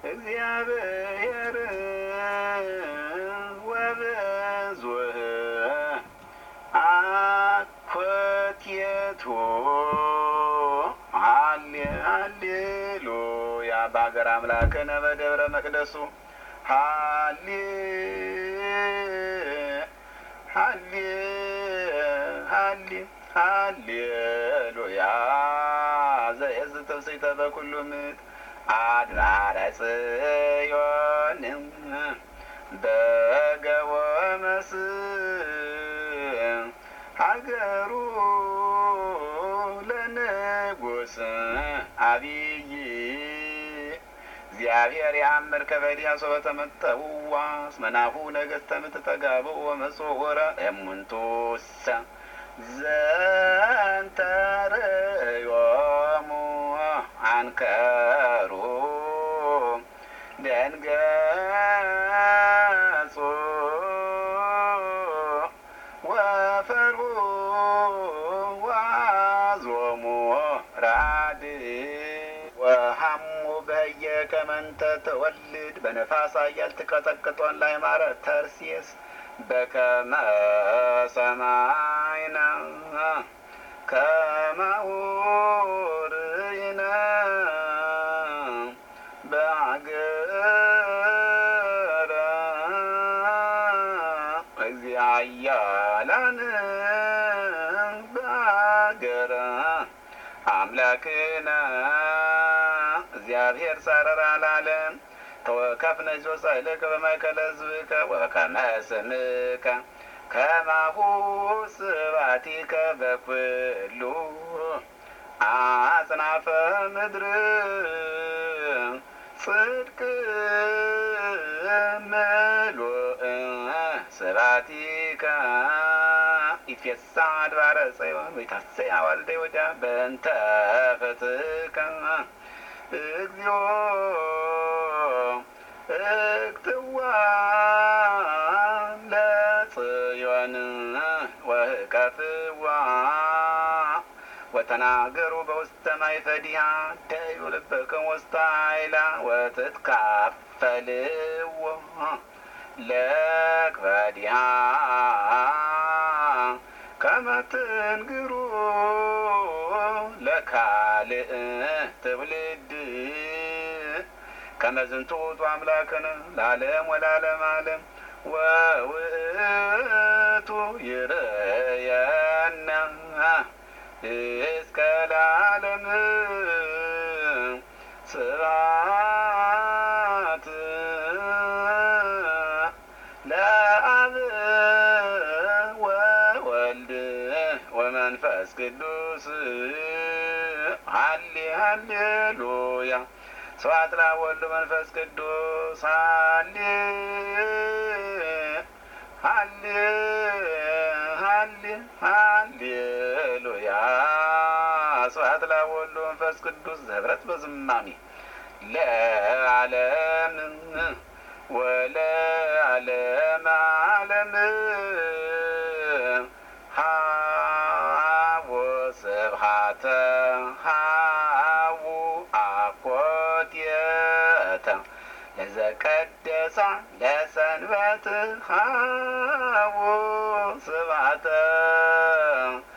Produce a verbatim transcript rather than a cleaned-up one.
እግዚአብሔር ወበዙህ አኮቴቱ ሃሌ ሃሌሉያ በአገር አምላክነ በደብረ መቅደሱ ሃሌ ሃሌ ሃሌ ሃሌሉያ ዘየዝተው ሰይተ በኩሉ ምት አድባረ ጽዮን በገቦ መስእ ሀገሩ ለንጉሥ አብይ እግዚአብሔር ያምር ከበዲያ ሰው በተመጠውዋ እስመናሁ ነገሥተ ምትተጋብኡ ወመጽውረ እሙንቱሰ ዘንተርዮሙ አንከሩ ደንገጹ ወፈርሁ ዋዞሙ ራድ ወሐሙ በየከመ እንተ ተወልድ በነፋስ ኃያል ትቀጠቅጦን ላይ ማረ ተርሴስ በከመ ሰማይነ ከማሁ ርኢነ በአገረ እግዚአብሔር በአገረ አምላክነ እግዚአብሔር ጻረራ ለዓለም ተወከፍነ ጆሳይለከ በማእከለ ሕዝብከ ወከመ ስምከ ከማሁ ስብሐቲከ በኩሉ አጽናፈ ምድር ጽድቅ ምሉእ ስብሐቲከ ይትፌሳ አድባረ ጽዮን ወይታሰይ አዋልደ ይሁዳ በእንተ ፍትሕከ እግዚኦ እክትዋ ለጽዮን ወህቀፍዋ ወተናገሩ በውስተ ማይፈዲሃ ደዩ ልበክም ውስተ ኃይላ ወትትካፈልዎ ለክፈዲሃ ከመ ትንግሩ ለካልእ ትውልድ ከመ ዝንቱ ውእቱ አምላክነ ለዓለም ወለዓለመ ዓለም ወውእቱ ይርየነ እስከ ለዓለም ስብሐት ለአብ ወወልድ ወመንፈስ ቅዱስ ሃሌ ሃሌሉያ ስብሐት ለአብ ወወልድ ወመንፈስ ቅዱስ ሃሌ ሃሌ ሃሌ ሃሌሉያ ስብሐት ለአብ ወወልድ ወመንፈስ ቅዱስ ዘህብረት በዝማሜ ለዓለም ወለዓለመ ዓለም ሀቦ ስብሐተ ሀቡ አኮቴተ ለዘቀደሳ ለሰንበት ሀቦ ስብሐተ